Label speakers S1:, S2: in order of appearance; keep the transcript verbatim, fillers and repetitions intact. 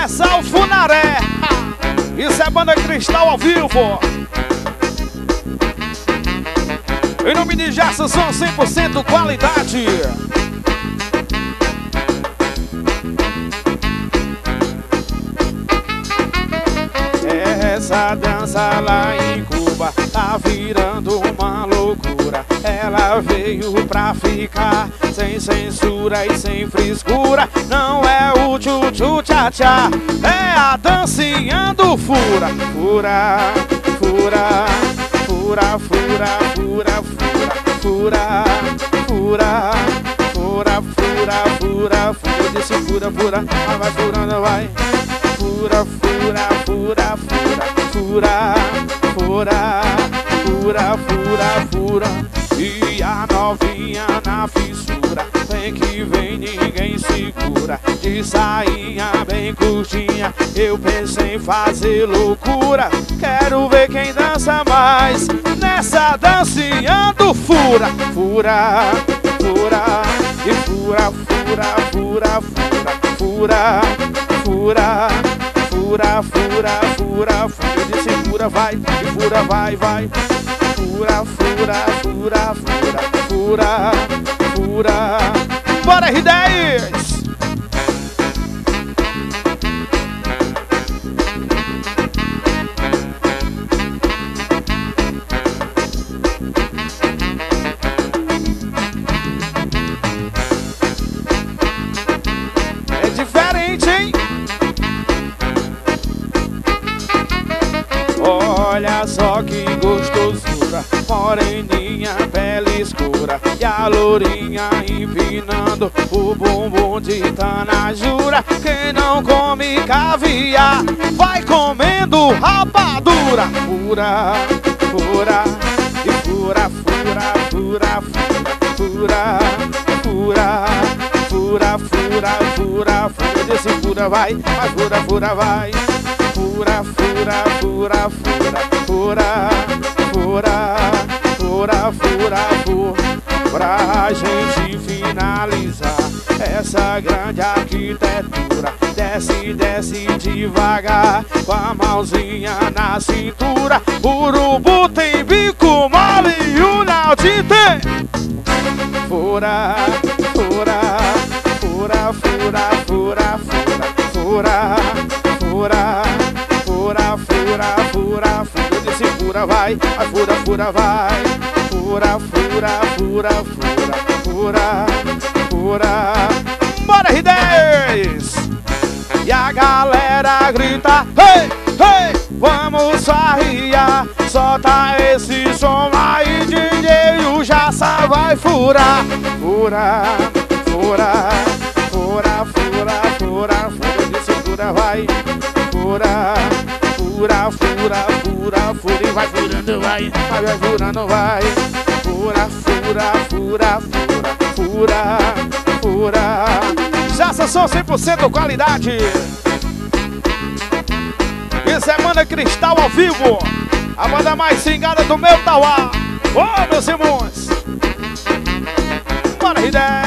S1: começar o Funaré. Isso é Banda Cristal ao vivo. Em nome de Gerson, som cem por cento qualidade. Essa dança lá em Cuba tá virando uma loucura. Ela veio pra ficar sem censura e sem frescura. Não é o tchu-tchu tchá-tchá, é a dancinha do fura. Fura, fura, fura, fura, fura, fura, fura, fura, fura, fura, fura, fura. Desse fura, fura, vai, vai furando, vai. Fura, fura, fura, fura, fura, fura, fura, fura, fura. E a novinha na fissura, vem que vem, ninguém segura. De sainha bem curtinha, eu pensei em fazer loucura. Quero ver quem dança mais nessa dancinha do fura. Fura, fura, e fura, fura, fura, fura, fura, fura, fura, fura, fura, fura. Eu disse fura, vai, e fura, vai, vai. Fura, fura, fura, fura, fura, fura. Bora R dez! É diferente, hein? Olha só que gostosura, moreninha, pele escura, e a lourinha empinando o bumbum de tanajura. Quem não come caviar, vai comendo rapadura. Fura, fura, e fura, fura, fura, fura, fura, fura, fura, fura, fura. Desse fura, vai, vai, fura, fura, vai. Fura, fura, fura, fura, fura, fura, fura, fura, fura. Pra gente finalizar essa grande arquitetura, desce, desce devagar, com a mãozinha na cintura. Urubu tem bico mole e o Naldi tem. Fura, fura, fura, fura, fura, fura, fura, fura, fura, fura, fura, fura. Desse fura, vai, vai, fura, fura, vai. Fura, fura, fura, fura, fura, fura. Bora R dez! E a galera grita, hey, hey, vamos arriar. Solta esse som aí, D J, o Jaça vai furar. Fura, fura, fura, fura, fura, fura. Desse fura, vai. Fura, fura, fura, fura, fura. E vai furando, vai, vai, vai furando, vai. Fura, fura, fura, fura, fura, fura. Jaça Som cem por cento qualidade. Isso é Banda Cristal ao vivo, a banda mais cingada do meu Tauá. Ô, meus irmãos, bora R dez.